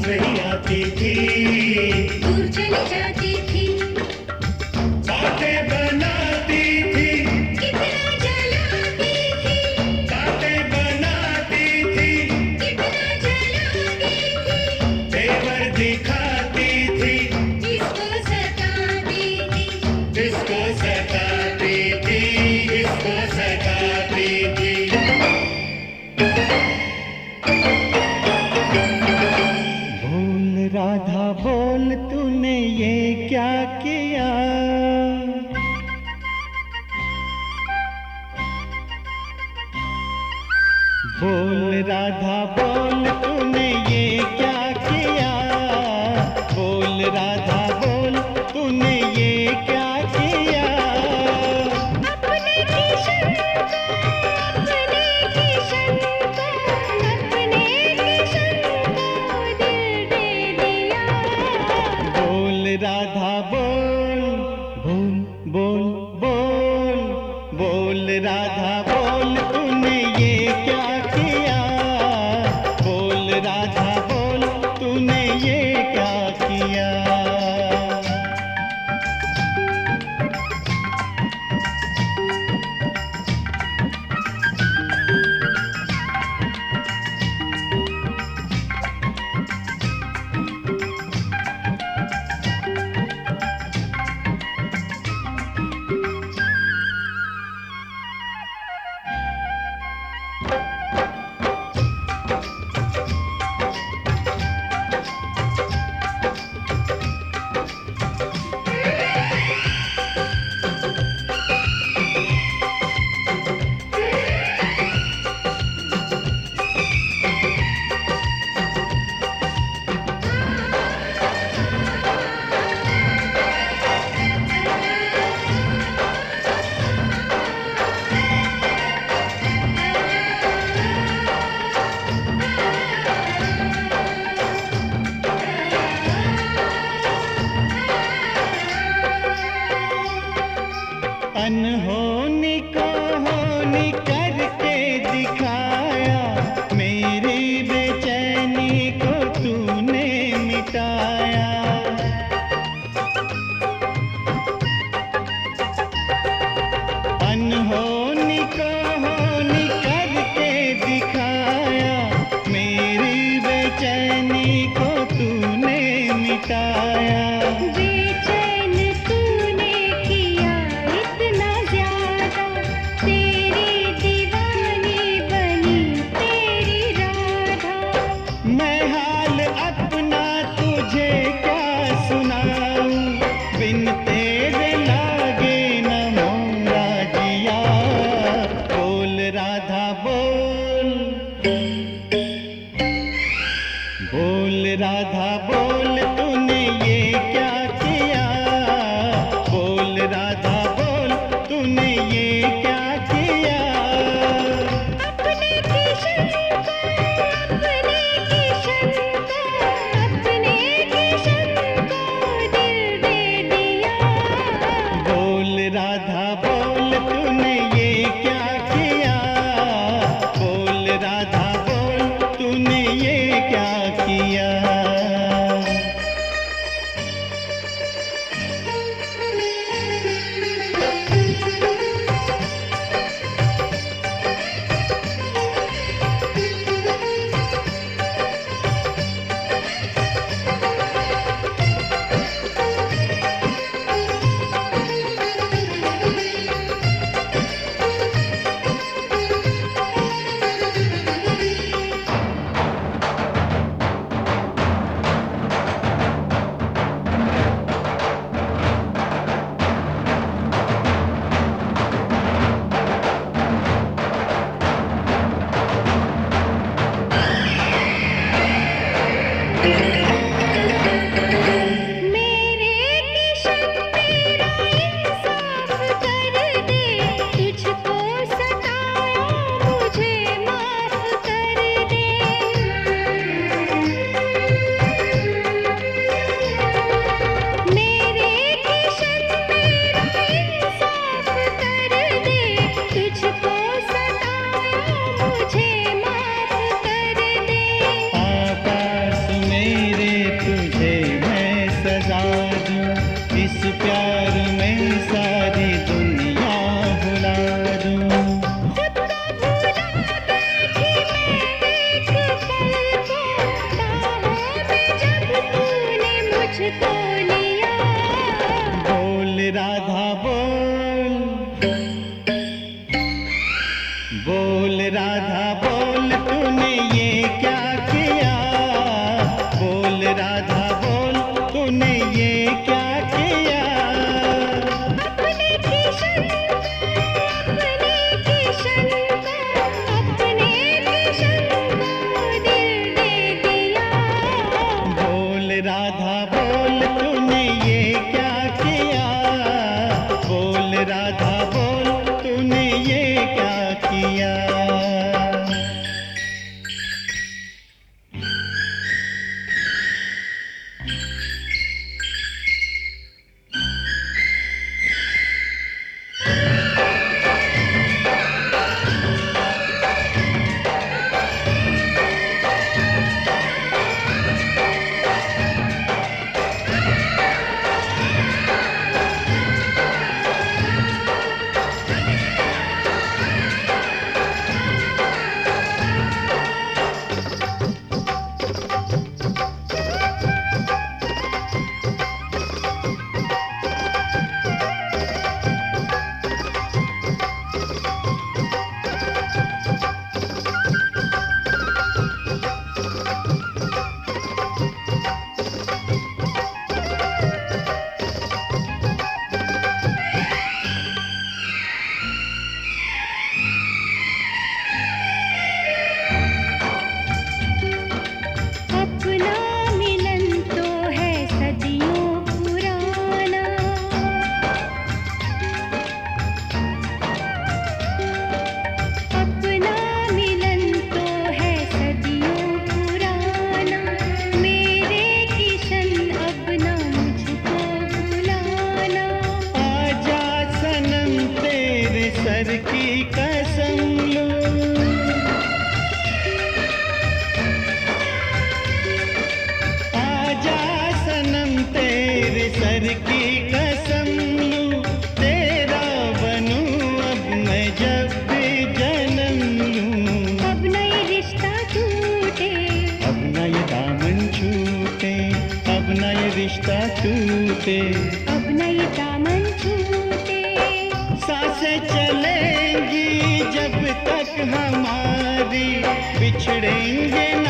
नहीं आती थी, दूर चली जाती थी, बातें बनाती थी, कितना जलाती थी, बातें बनाती थी, कितना जलाती थी, तेवर दिखाती थी, जिसको सताती थी, जिसको सताती थी, जिसको सताती थी। बोल राधा बोल, तूने ये क्या किया? बोल राधा बोल, तूने ये क्या किया? बोल राधा बोल, तूने ये क्या किया? अपने किशन को, अपने किशन को, अपने किशन को दिल दे दिया। बोल राधा बोल, बोल बोल बोल, बोल राधा बोल, तूने ये क्या किया? बोल राधा बोल, तूने ये क्या किया? अनहोनी को होनी करके दिखाया, मेरी बेचैनी को तूने मिटाया। अनहोनी को होनी करके दिखाया, मेरी बेचैनी को तूने मिटाया। बेचैन तूने किया इतना ज्यादा, तेरी दीवानी बनी तेरी राधा। मैं हाल अपना तुझे क्या सुनाऊं, बिन तेरे लागे न मोरा जिया। बोल राधा बोल, बोल राधा बोल, तूने ये क्या किया? बोल राधा बोल, तूने ये क्या किया? अपने किशन को, अपने किशन को, अपने किशन को दिल दे दिया। बोल राधा बोल, तूने ये क्या किया? बोल राधा बोल, तूने ये क्या किया? राधा बोल तूने ये क्या किया। अपने किशन को दिल दे दिया। बोल राधा बोल तूने ये क्या किया। बोल राधा बोल तूने ये क्या किया। अपना मिलन तो है सदियों पुराना। अपना मिलन तो है सदियों पुराना। मेरे किशन अब ना मुझको बुलाना। आजा सनम तेरे सर की कसम लूं। आजा सनम तेरे सर की कसम लूं। तेरा बनूं अब मैं जब भी जन्म लूं। अब नई रिश्ता टूटे, अब न ये दामन छूटे। अब न ये रिश्ता टूटे। अब नई दामन छूटे। सांसें चलेंगी जब तक हमारी, बिछड़ेंगे